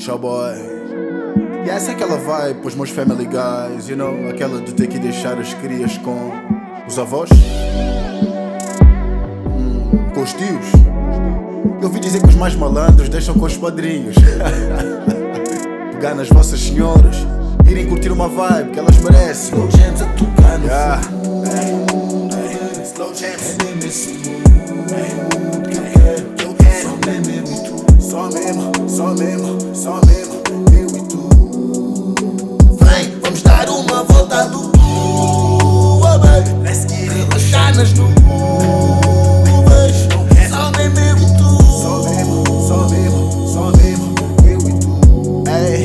Tchau boy. E essa é aquela vibe pros meus family guys, you know, aquela de ter que deixar as crias com os avós, com os tios. Eu ouvi dizer que os mais malandros deixam com os padrinhos. Pegar nas vossas senhoras, irem curtir uma vibe que elas merecem. Slow jams a tocar no fundo. Slow jams é nesse mundo que eu quero. Só mesmo eu e tu. Só mesmo, eu e tu. Vem, vamos dar uma volta à lua, baby. Let's get it. Relaxar nas nuvens. Só mesmo eu e tu. Só mesmo, eu e tu.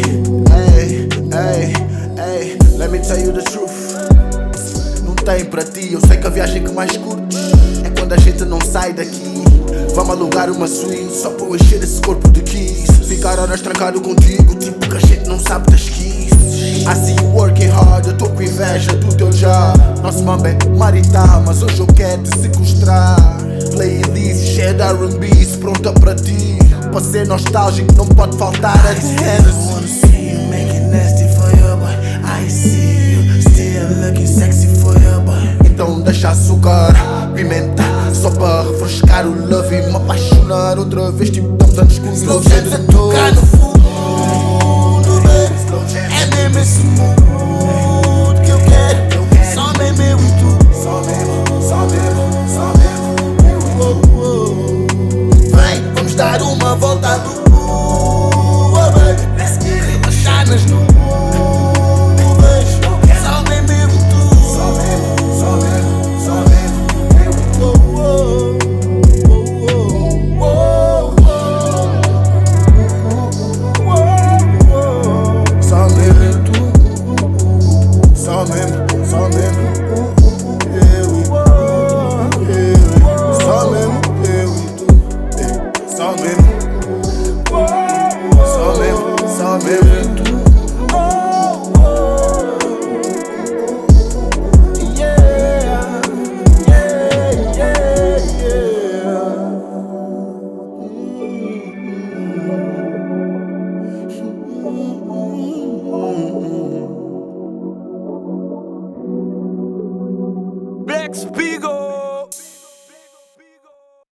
Hey, let me tell you the truth. Não tem pra ti, eu sei que a viagem que mais curtes é quando a gente não sai daqui. Vamos alugar uma suíte só para eu encher esse corpo de keys. Ficar horas trancado contigo, tipo que a gente não sabe das keys. I see you working hard, eu tô com inveja do teu job. Nosso mambo é marital, mas hoje eu quero te sequestrar. Playlist cheia de R&B's pronta pra ti. Pra ser nostálgico não pode faltar a de Hennessy. Então deixa açúcar, pimenta, só para refrescar o love e me apaixonar outra vez, tipo estamos anos com Slow jams a tocar no fundo, baby. É mesmo esse mundo